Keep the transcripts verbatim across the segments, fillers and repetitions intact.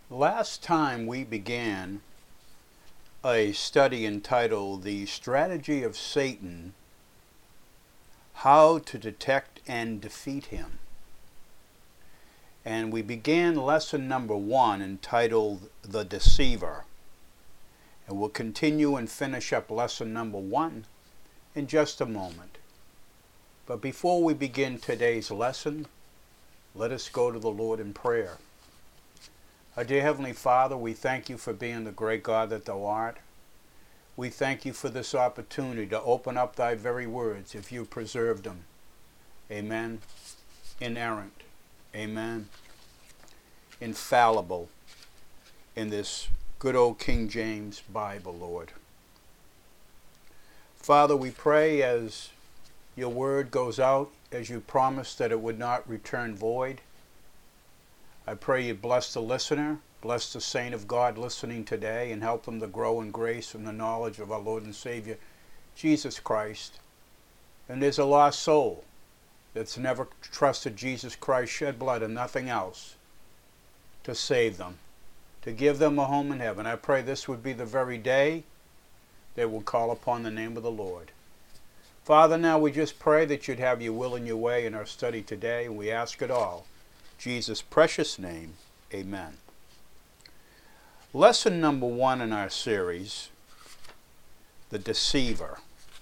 Last time we began a study entitled The Strategy of Satan, How to Detect and Defeat Him. And we began lesson number one entitled The Deceiver. And we'll continue and finish up lesson number one in just a moment. But before we begin today's lesson, let us go to the Lord in prayer. Our dear Heavenly Father, we thank you for being the great God that thou art. We thank you for this opportunity to open up thy very words if you preserved them. Amen. Inerrant. Amen. Infallible in this good old King James Bible, Lord. Father, we pray as your word goes out, as you promised that it would not return void. I pray you bless the listener, bless the saint of God listening today, and help them to grow in grace and the knowledge of our Lord and Savior, Jesus Christ. And there's a lost soul that's never trusted Jesus Christ, shed blood and nothing else to save them, to give them a home in heaven. I pray this would be the very day they will call upon the name of the Lord. Father, now we just pray that you'd have your will and your way in our study today, and we ask it all. In Jesus' precious name, amen. Lesson number one in our series, The Deceiver.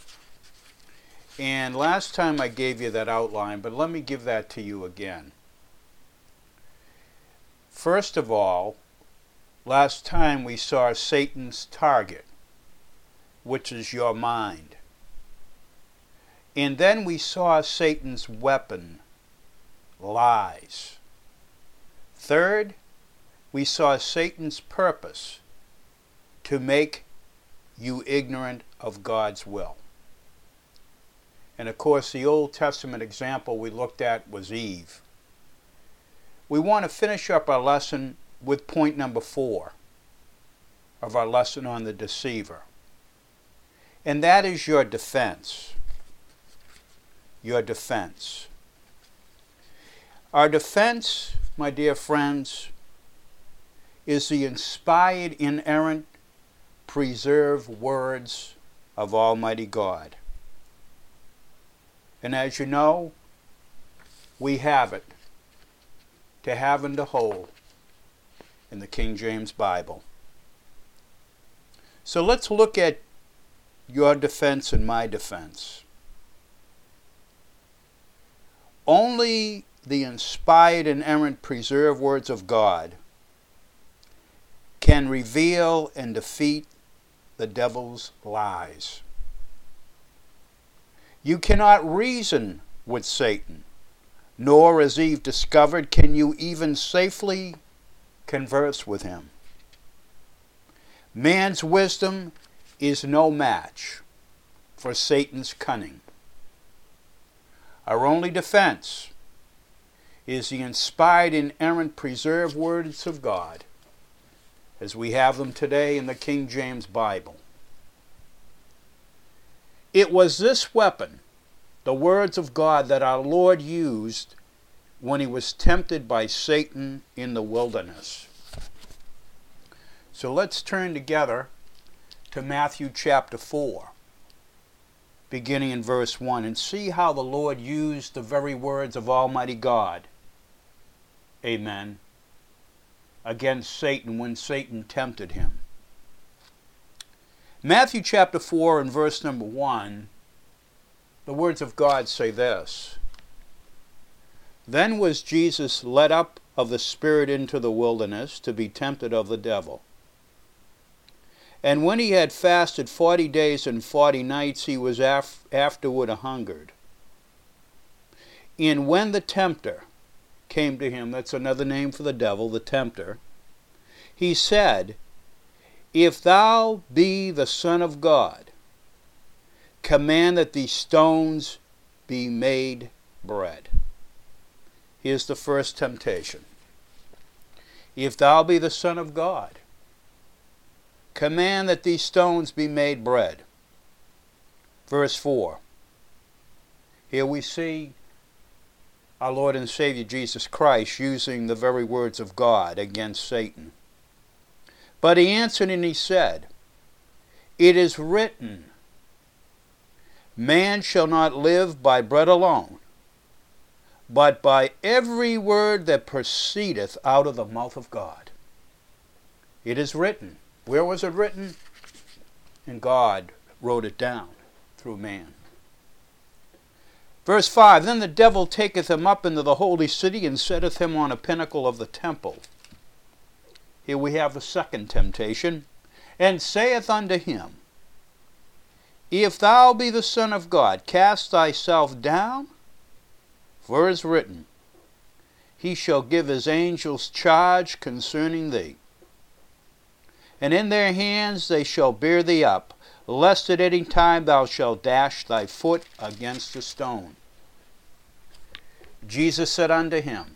And last time I gave you that outline, but let me give that to you again. First of all, last time we saw Satan's target, which is your mind. And then we saw Satan's weapon, lies. Third, we saw Satan's purpose, to make you ignorant of God's will. And of course, the Old Testament example we looked at was Eve. We want to finish up our lesson with point number four of our lesson on the deceiver. And that is your defense. Your defense. Our defense, my dear friends, is the inspired, inerrant, preserved words of Almighty God. And as you know, we have it, to have and to hold, in the King James Bible. So let's look at your defense and my defense. Only the inspired, inerrant, preserved words of God can reveal and defeat the devil's lies. You cannot reason with Satan, nor, as Eve discovered, can you even safely converse with him. Man's wisdom is no match for Satan's cunning. Our only defense is the inspired, inerrant, preserved words of God, as we have them today in the King James Bible. It was this weapon, the words of God, that our Lord used when he was tempted by Satan in the wilderness. So let's turn together to Matthew chapter four, beginning in verse one, and see how the Lord used the very words of Almighty God, amen, against Satan when Satan tempted him. Matthew chapter four and verse number one, the words of God say this: Then was Jesus led up of the Spirit into the wilderness to be tempted of the devil. And when he had fasted forty days and forty nights, he was af- afterward a hungered. And when the tempter came to him, that's another name for the devil, the tempter, he said, If thou be the Son of God, command that these stones be made bread. Here's the first temptation. If thou be the Son of God, command that these stones be made bread. Verse four. Here we see our Lord and Savior Jesus Christ using the very words of God against Satan. But he answered and he said, It is written, Man shall not live by bread alone, but by every word that proceedeth out of the mouth of God. It is written. Where was it written? And God wrote it down through man. Verse five, Then the devil taketh him up into the holy city, and setteth him on a pinnacle of the temple. Here we have the second temptation. And saith unto him, If thou be the Son of God, cast thyself down, for it is written, He shall give his angels charge concerning thee. And in their hands they shall bear thee up, lest at any time thou shalt dash thy foot against a stone. Jesus said unto him,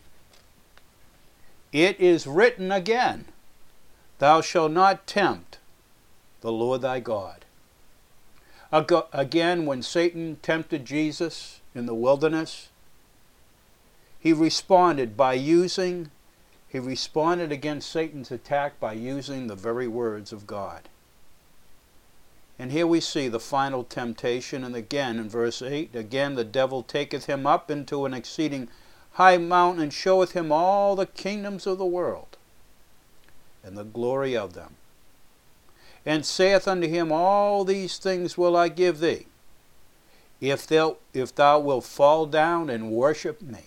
It is written again, Thou shalt not tempt the Lord thy God. Again, when Satan tempted Jesus in the wilderness, he responded by using, he responded against Satan's attack by using the very words of God. And here we see the final temptation, and again in verse eight, Again the devil taketh him up into an exceeding high mountain, and showeth him all the kingdoms of the world, and the glory of them. And saith unto him, All these things will I give thee, if thou, if thou wilt fall down and worship me.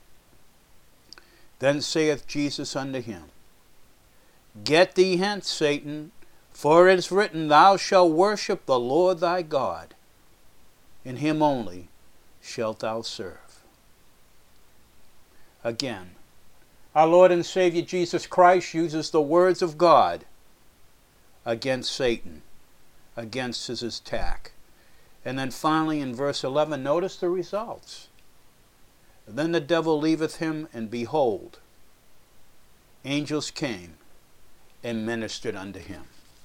Then saith Jesus unto him, Get thee hence, Satan, for it is written, Thou shalt worship the Lord thy God, and him only shalt thou serve. Again, our Lord and Savior Jesus Christ uses the words of God against Satan, against his attack. And then finally in verse eleven, notice the results. Then the devil leaveth him, and behold, angels came and ministered unto him.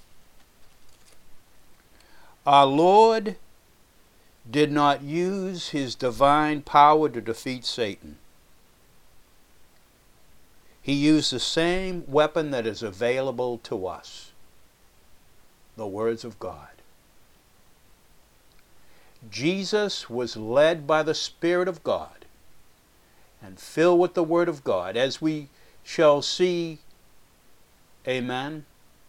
Our Lord did not use his divine power to defeat Satan. He used the same weapon that is available to us, the words of God. Jesus was led by the Spirit of God and filled with the Word of God, as we shall see. Amen.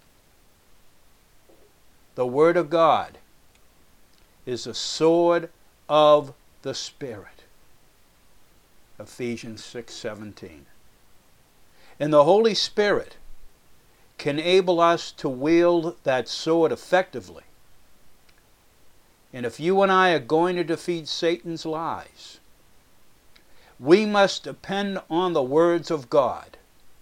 The Word of God is a sword of the Spirit. Ephesians six seventeen. And the Holy Spirit can enable us to wield that sword effectively. And if you and I are going to defeat Satan's lies, we must depend on the words of God.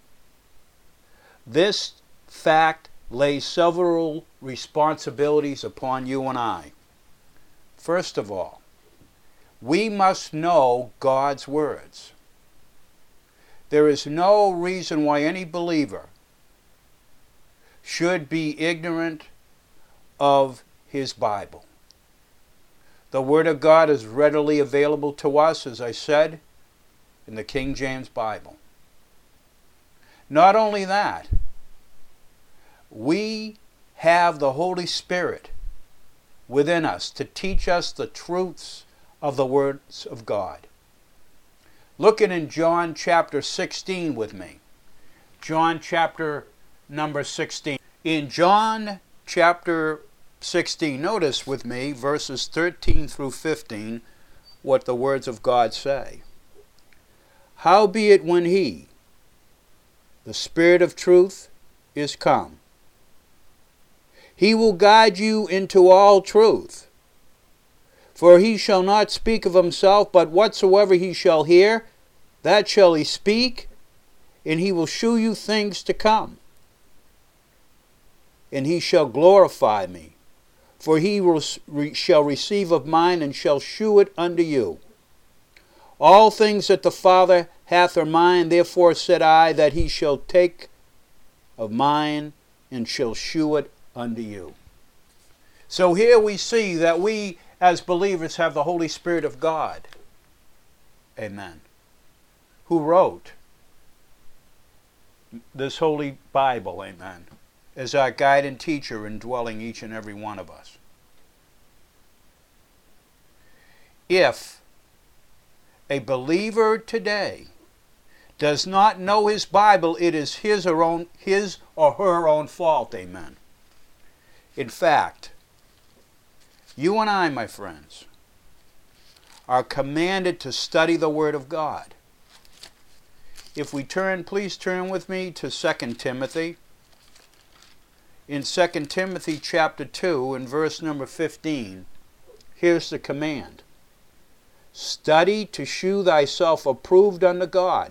This fact lays several responsibilities upon you and I. First of all, we must know God's words. There is no reason why any believer should be ignorant of his Bible. The Word of God is readily available to us, as I said, in the King James Bible. Not only that, we have the Holy Spirit within us to teach us the truths of the words of God. Looking in John chapter sixteen with me. John chapter number sixteen. In John chapter sixteen, notice with me verses thirteen through fifteen what the words of God say. Howbeit when he, the Spirit of truth, is come, he will guide you into all truth. For he shall not speak of himself, but whatsoever he shall hear, that shall he speak, and he will shew you things to come. And he shall glorify me, for he will, re, shall receive of mine, and shall shew it unto you. All things that the Father hath are mine, therefore said I, that he shall take of mine, and shall shew it unto you. So here we see that we as believers have the Holy Spirit of God. Amen. Who wrote this Holy Bible. Amen. as our guide and teacher indwelling each and every one of us. If a believer today does not know his Bible, it is his or, own, his or her own fault. Amen. In fact, you and I, my friends, are commanded to study the Word of God. If we turn, please turn with me to Second Timothy. In Second Timothy chapter two and verse number fifteen, here's the command. Study to shew thyself approved unto God,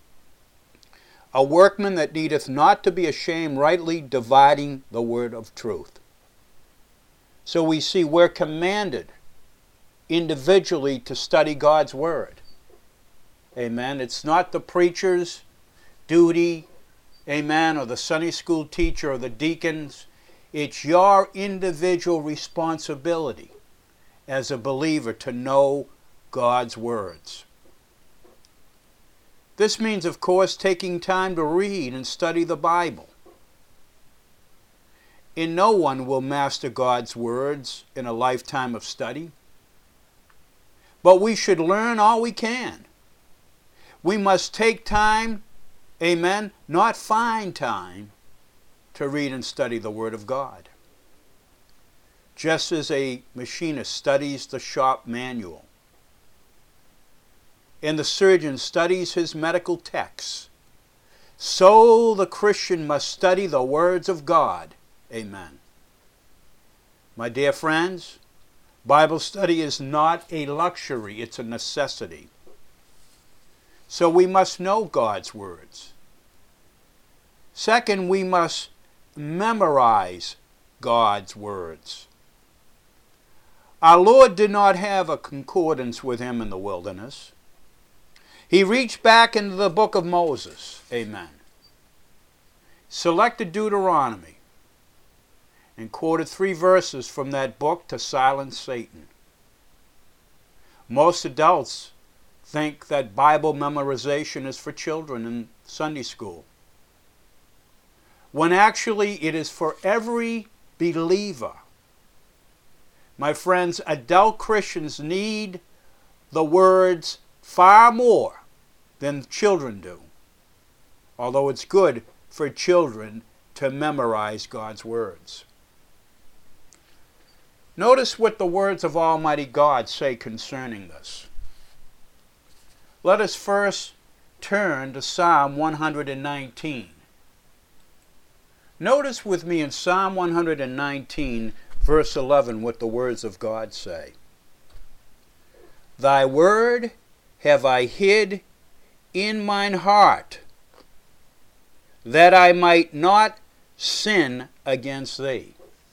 a workman that needeth not to be ashamed, rightly dividing the word of truth. So we see we're commanded individually to study God's Word. Amen. It's not the preacher's duty, amen, or the Sunday school teacher or the deacons. It's your individual responsibility as a believer to know God's words. This means, of course, taking time to read and study the Bible. And no one will master God's words in a lifetime of study. But we should learn all we can. We must take time, amen, not find time, to read and study the Word of God. Just as a machinist studies the shop manual, and the surgeon studies his medical texts, so the Christian must study the words of God. Amen. My dear friends, Bible study is not a luxury, it's a necessity. So we must know God's words. Second, we must memorize God's words. Our Lord did not have a concordance with him in the wilderness. He reached back into the book of Moses, amen, selected Deuteronomy, and quoted three verses from that book to silence Satan. Most adults think that Bible memorization is for children in Sunday school, when actually it is for every believer. My friends, adult Christians need the words far more than children do, although it's good for children to memorize God's words. Notice what the words of Almighty God say concerning this. Let us first turn to Psalm one hundred nineteen. Notice with me in Psalm one hundred nineteen, verse eleven, what the words of God say. Thy word have I hid in mine heart, that I might not sin against thee.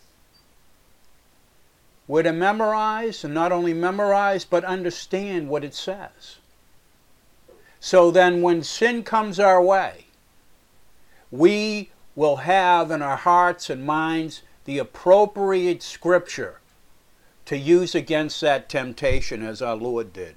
We're to memorize, and not only memorize, but understand what it says. So then when sin comes our way, we will have in our hearts and minds the appropriate scripture to use against that temptation, as our Lord did.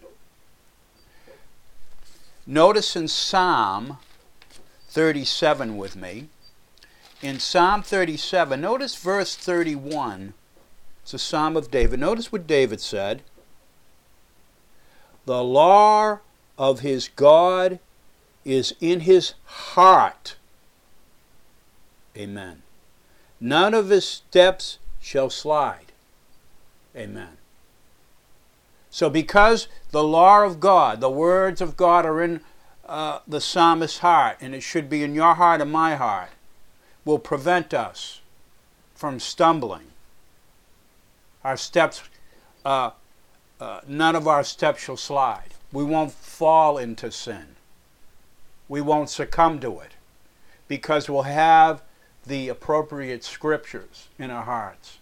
Notice in Psalm thirty-seven with me. In Psalm thirty-seven, notice verse thirty-one. It's a Psalm of David. Notice what David said. The law of his God is in his heart. Amen. None of his steps shall slide. Amen. So because the law of God, the words of God are in uh, the psalmist's heart, and it should be in your heart and my heart, will prevent us from stumbling. Our steps, uh, uh, none of our steps shall slide. We won't fall into sin. We won't succumb to it, because we'll have the appropriate scriptures in our hearts.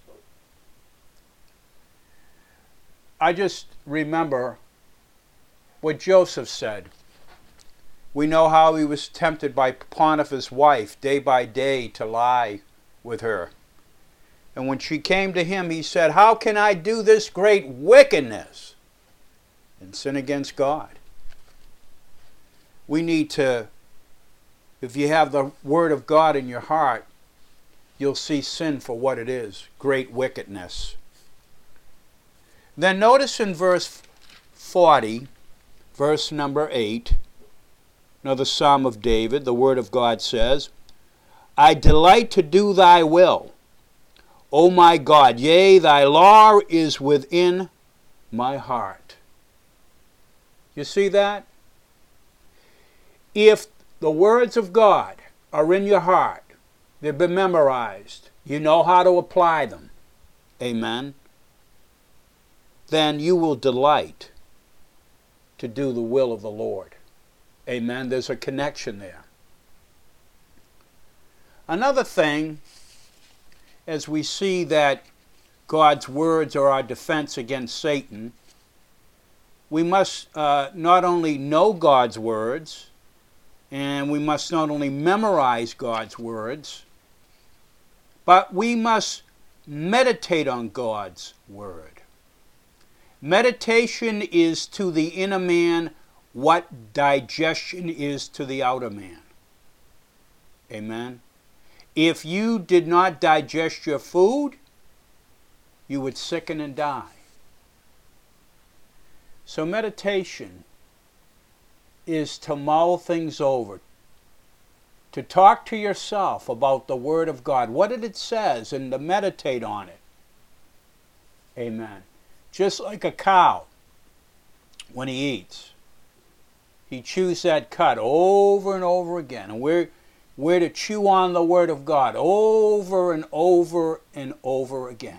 I just remember what Joseph said. We know how he was tempted by Potiphar's wife day by day to lie with her. And when she came to him, he said, how can I do this great wickedness and sin against God? We need to, if you have the Word of God in your heart, you'll see sin for what it is, great wickedness. Then notice in verse forty, verse number eight, another Psalm of David, the Word of God says, I delight to do thy will, O my God, yea, thy law is within my heart. You see that? If the words of God are in your heart, they've been memorized, you know how to apply them, amen, then you will delight to do the will of the Lord. Amen. There's a connection there. Another thing, as we see that God's words are our defense against Satan, we must uh, not only know God's words, and we must not only memorize God's words, but we must meditate on God's word. Meditation is to the inner man what digestion is to the outer man. Amen. If you did not digest your food, you would sicken and die. So meditation is to mull things over, to talk to yourself about the Word of God, what it says, and to meditate on it. Amen. Just like a cow, when he eats, he chews that cud over and over again. And we're, we're to chew on the Word of God over and over and over again.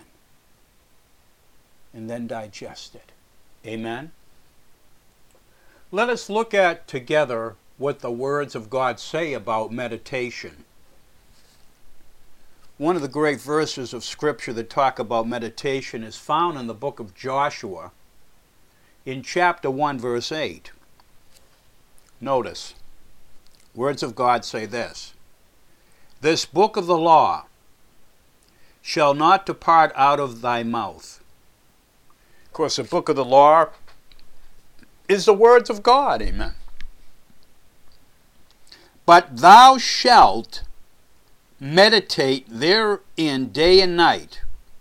And then digest it. Amen? Let us look at together what the words of God say about meditation. One of the great verses of Scripture that talk about meditation is found in the book of Joshua in chapter one, verse eight. Notice, words of God say this, This book of the law shall not depart out of thy mouth. Of course, the book of the law is the words of God, amen. But thou shalt meditate therein day and night,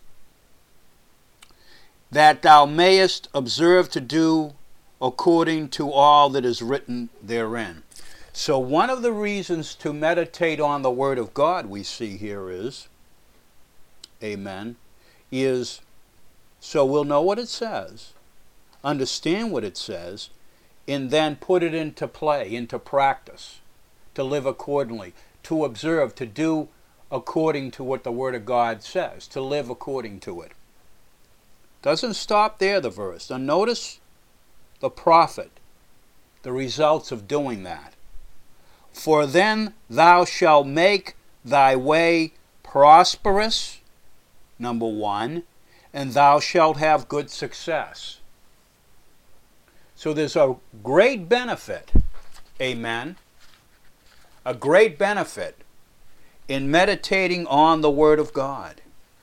that thou mayest observe to do according to all that is written therein. So one of the reasons to meditate on the Word of God we see here is, amen, is so we'll know what it says, understand what it says, and then put it into play, into practice, to live accordingly, to observe, to do according to what the Word of God says, to live according to it. Doesn't stop there, the verse. Now notice the profit, the results of doing that. For then thou shalt make thy way prosperous, number one, and thou shalt have good success. So there's a great benefit, amen, a great benefit in meditating on the Word of God.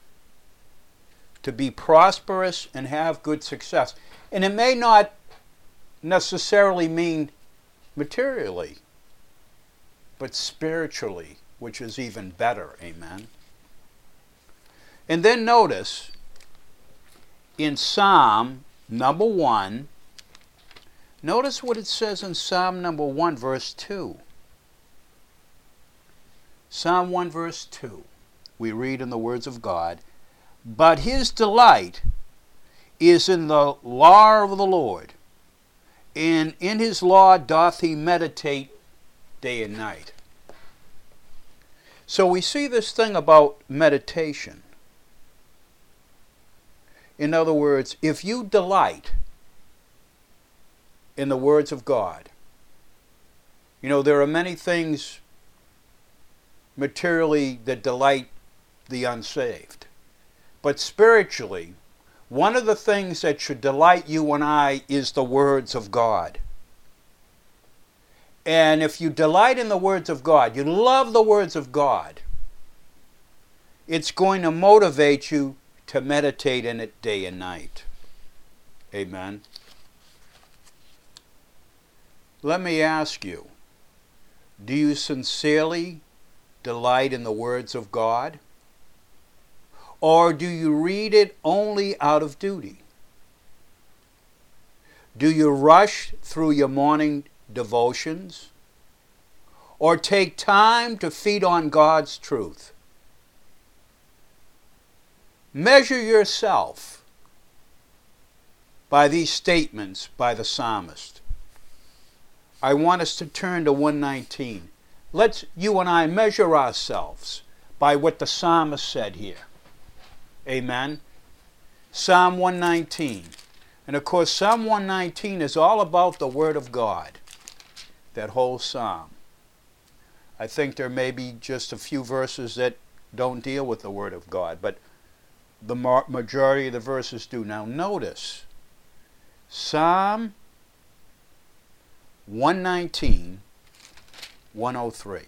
To be prosperous and have good success. And it may not necessarily mean materially, but spiritually, which is even better, amen. And then notice, in Psalm number one, notice what it says in Psalm number one, verse two. Psalm one, verse two, we read in the words of God, But his delight is in the law of the Lord, and in his law doth he meditate day and night. So we see this thing about meditation. In other words, if you delight in the words of God, you know, there are many things materially that delight the unsaved. But spiritually, one of the things that should delight you and I is the words of God. And if you delight in the words of God, you love the words of God, it's going to motivate you to meditate in it day and night. Amen. Let me ask you, do you sincerely delight in the words of God? Or do you read it only out of duty? Do you rush through your morning devotions? Or take time to feed on God's truth? Measure yourself by these statements by the psalmist. I want us to turn to one nineteen. Let's, you and I, measure ourselves by what the psalmist said here. Amen. Psalm one nineteen. And of course, Psalm one nineteen is all about the Word of God. That whole psalm. I think there may be just a few verses that don't deal with the Word of God, but the majority of the verses do. Now notice, Psalm one nineteen, one oh three.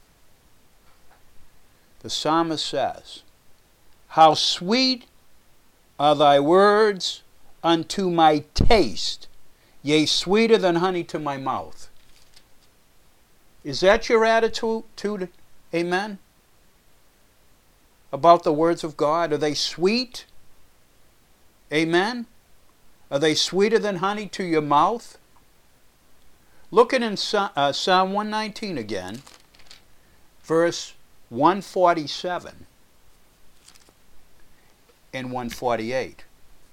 The psalmist says, "How sweet are thy words unto my taste, yea, sweeter than honey to my mouth." Is that your attitude, amen, about the words of God? Are they sweet? Amen? Are they sweeter than honey to your mouth? Look at in uh, Psalm one nineteen again, verse one forty-seven and one forty-eight.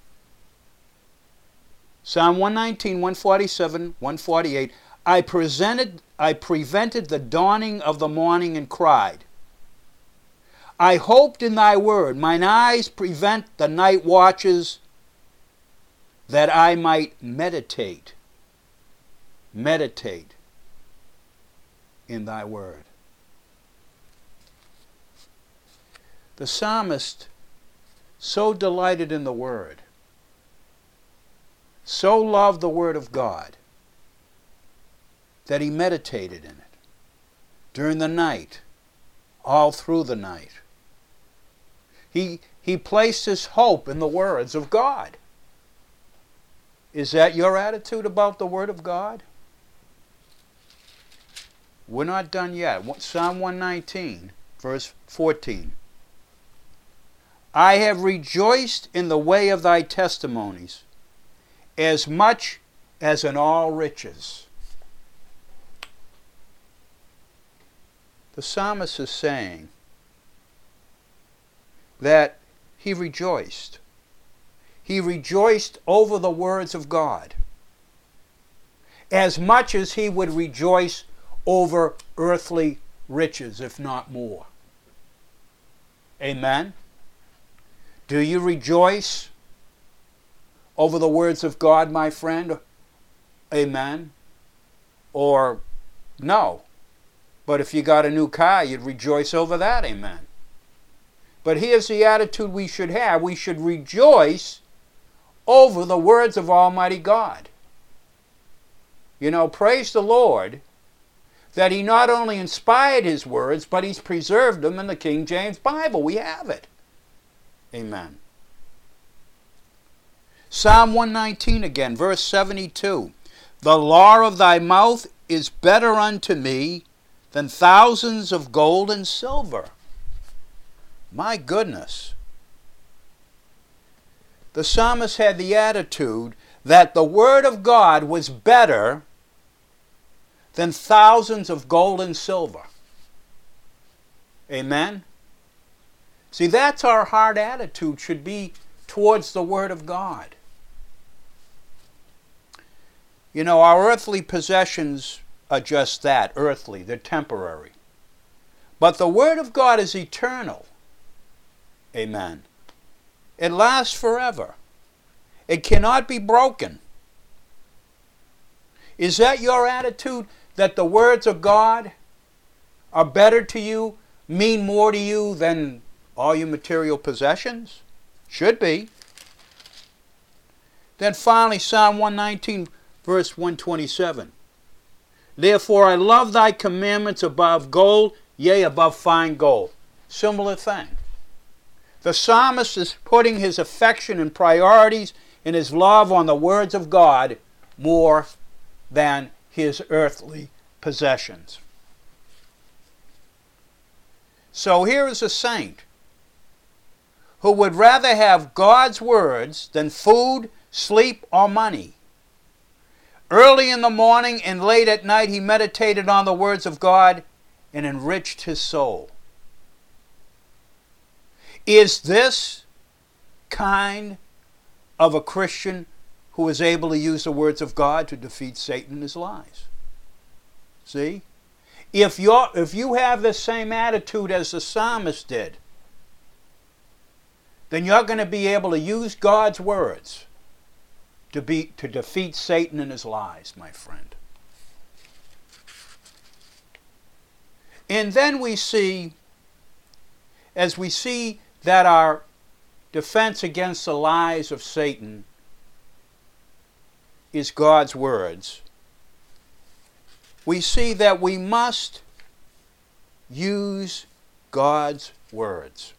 Psalm one nineteen, one forty-seven, one forty-eight. I presented, I prevented the dawning of the morning and cried. I hoped in thy word. Mine eyes prevent the night watches, that I might meditate, meditate in thy word. The psalmist so delighted in the word, so loved the word of God, that he meditated in it during the night, all through the night. He, he placed his hope in the words of God. Is that your attitude about the Word of God? We're not done yet. Psalm one nineteen, verse fourteen. I have rejoiced in the way of thy testimonies, as much as in all riches. The psalmist is saying that he rejoiced. He rejoiced over the words of God as much as he would rejoice over earthly riches, if not more. Amen? Do you rejoice over the words of God, my friend? Amen? Or no? But if you got a new car, you'd rejoice over that, amen. But here's the attitude we should have. We should rejoice over the words of Almighty God. You know, praise the Lord that He not only inspired His words, but He's preserved them in the King James Bible. We have it. Amen. Psalm one nineteen again, verse seventy-two. The law of thy mouth is better unto me than thousands of gold and silver. My goodness. The psalmist had the attitude that the Word of God was better than thousands of gold and silver. Amen? See, that's our heart attitude should be towards the Word of God. You know, our earthly possessions are just that, earthly. They're temporary. But the Word of God is eternal. Amen. It lasts forever. It cannot be broken. Is that your attitude, that the words of God are better to you, mean more to you than all your material possessions? Should be. Then finally, Psalm one nineteen, verse one twenty-seven. Therefore I love thy commandments above gold, yea, above fine gold. Similar thing. The psalmist is putting his affection and priorities and his love on the words of God more than his earthly possessions. So here is a saint who would rather have God's words than food, sleep, or money. Early in the morning and late at night he meditated on the words of God and enriched his soul. Is this kind of a Christian who is able to use the words of God to defeat Satan and his lies? See? If you're, if you have the same attitude as the psalmist did, then you're going to be able to use God's words to be to defeat Satan and his lies, my friend. And then we see, as we see that our defense against the lies of Satan is God's words, we see that we must use God's words.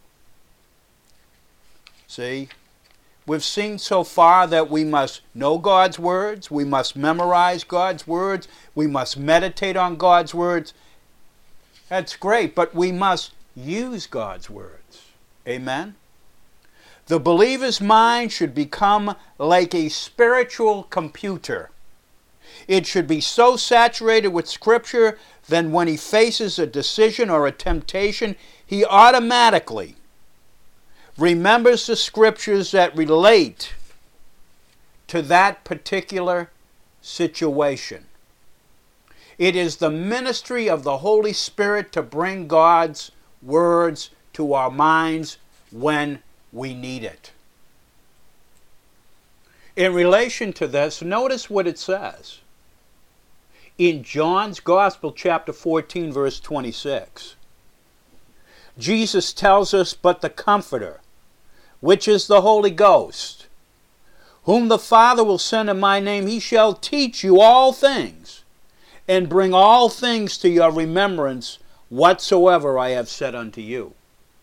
See? We've seen so far that we must know God's words, we must memorize God's words, we must meditate on God's words. That's great, but we must use God's words. Amen? The believer's mind should become like a spiritual computer. It should be so saturated with Scripture that when he faces a decision or a temptation, he automatically remembers the Scriptures that relate to that particular situation. It is the ministry of the Holy Spirit to bring God's words to our minds when we need it. In relation to this, notice what it says in John's Gospel, chapter fourteen, verse twenty-six. Jesus tells us, "But the Comforter, which is the Holy Ghost, whom the Father will send in my name, he shall teach you all things, and bring all things to your remembrance, whatsoever I have said unto you."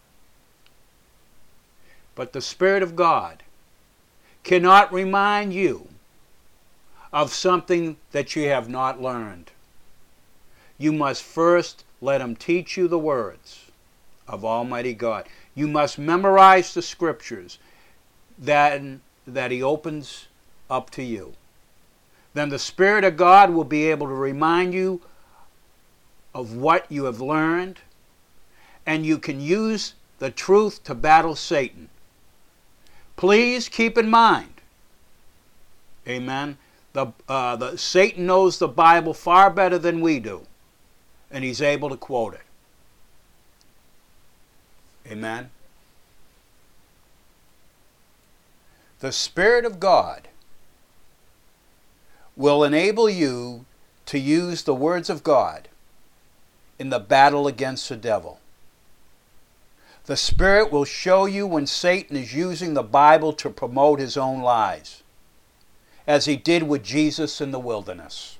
But the Spirit of God cannot remind you of something that you have not learned. You must first let him teach you the words of Almighty God. You must memorize the Scriptures that, that he opens up to you. Then the Spirit of God will be able to remind you of what you have learned, and you can use the truth to battle Satan. Please keep in mind, amen, the, uh, the, Satan knows the Bible far better than we do, and he's able to quote it. Amen. The Spirit of God will enable you to use the words of God in the battle against the devil. The Spirit will show you when Satan is using the Bible to promote his own lies, as he did with Jesus in the wilderness.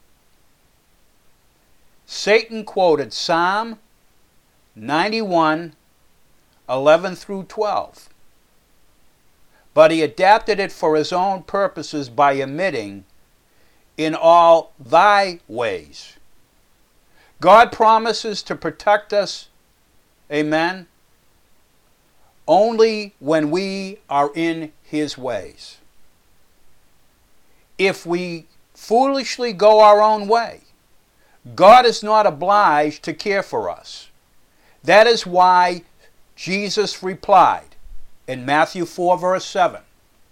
Satan quoted Psalm ninety-one, eleven through twelve, but he adapted it for his own purposes by omitting, "in all thy ways." God promises to protect us, amen, only when we are in his ways. If we foolishly go our own way, God is not obliged to care for us. That is why Jesus replied in Matthew four, verse seven.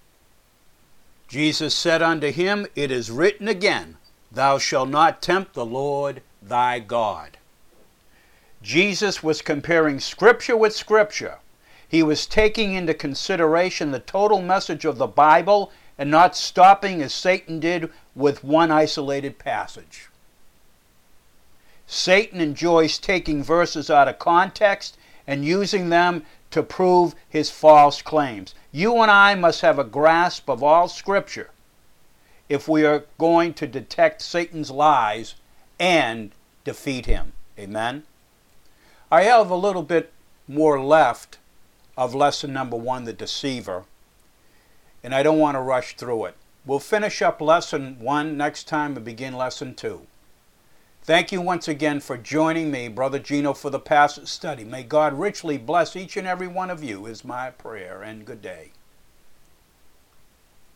Jesus said unto him, "It is written again, thou shalt not tempt the Lord thy God." Jesus was comparing Scripture with Scripture. He was taking into consideration the total message of the Bible and not stopping as Satan did with one isolated passage. Satan enjoys taking verses out of context and using them to prove his false claims. You and I must have a grasp of all Scripture if we are going to detect Satan's lies and defeat him. Amen? I have a little bit more left of lesson number one, the deceiver, and I don't want to rush through it. We'll finish up lesson one next time and begin lesson two. Thank you once again for joining me, Brother Gino, for the passage study. May God richly bless each and every one of you is my prayer, and good day.